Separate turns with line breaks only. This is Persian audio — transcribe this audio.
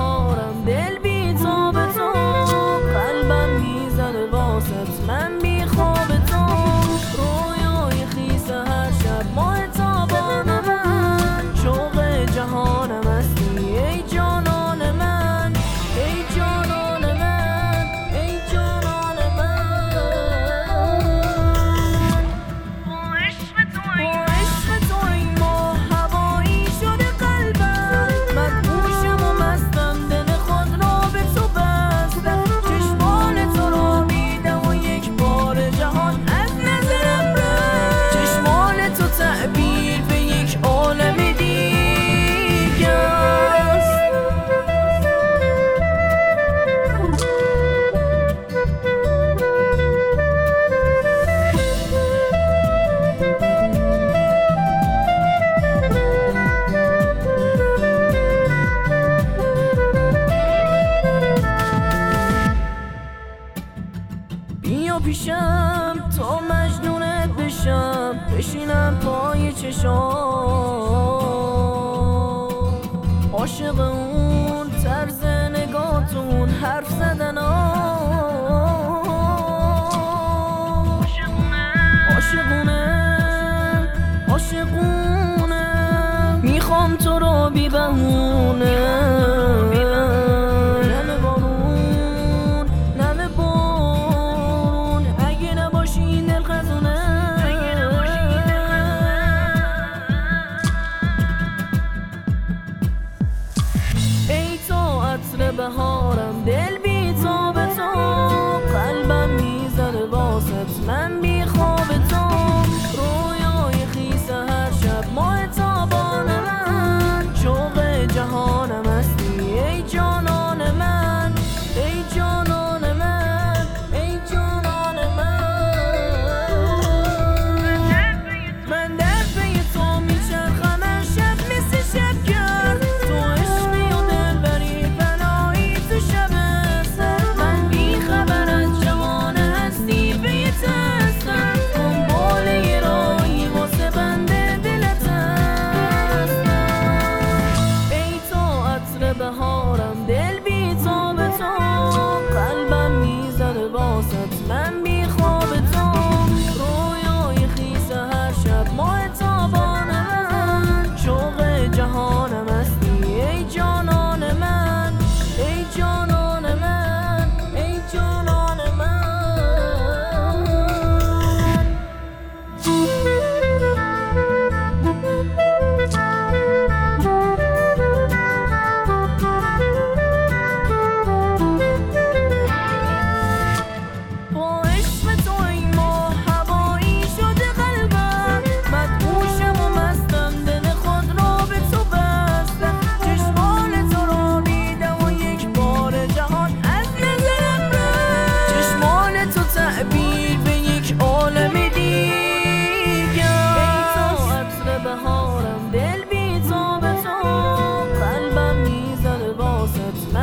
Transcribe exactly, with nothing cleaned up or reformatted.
بهارم دل بی تو به تو، قلبم میزنه واسط من بی خواب تو، رویای خیس هر شب ماه تابان من، شوق جهانم هستی ای جانان من، ای جانان من، ای جانان من. با عشق تو این ماه هوایی شده قلبم، مدهوشم و مستم دل خود را به تو بستم، چشمان تو را دیدم و یک بار جهان از نظرم رفت، چشمان تو تعبیر به یک عالم دیگه است. بیا پیشم تا مجنونت بشم، بشینم پای چشام، عاشق اون طرز نگاتون حرف زدن عاشقونم عاشقونم، میخوام تو رو بی بهونه، نم بارون نم بارون، اگه نباشی این دل خزونه، ای تو عطر بهارم دل بی تو به تو، قلبم میزنه واسط من بی خواب تو، رویای خیس هر شب ماه تابان من، شوق جهانم هستی ای جانان من، ای جانان من، ای جانان من. من در پی تو میچرخم هر شب مثل شبگرد، تو عشقی و دلبری فنایی تو شب سر، من بی خبر از جهان هستی بیت هستم، دنبال یه راهی واسه بنده دلت هستم، ای تو عطر بهارم دل بی تو به تو، قلبم میزنه واسط من بی خواب تو، رویای خیس هر شب ماه تابان من، شوق جهانم هستی ای جانان من، ای جانان من، ای جانان من. با عشق تو این ماه هوایی شده قلبم، مدهوشم و مستم دل خود را به تو بستم، چشمان تو را دیدم و یک بار جهان از نظرم رفت، چشمان تو تعبیر به یک عالم دیگه است. ای تو عطر بهارم دل بی تو به تو، قلبم میزنه واسط من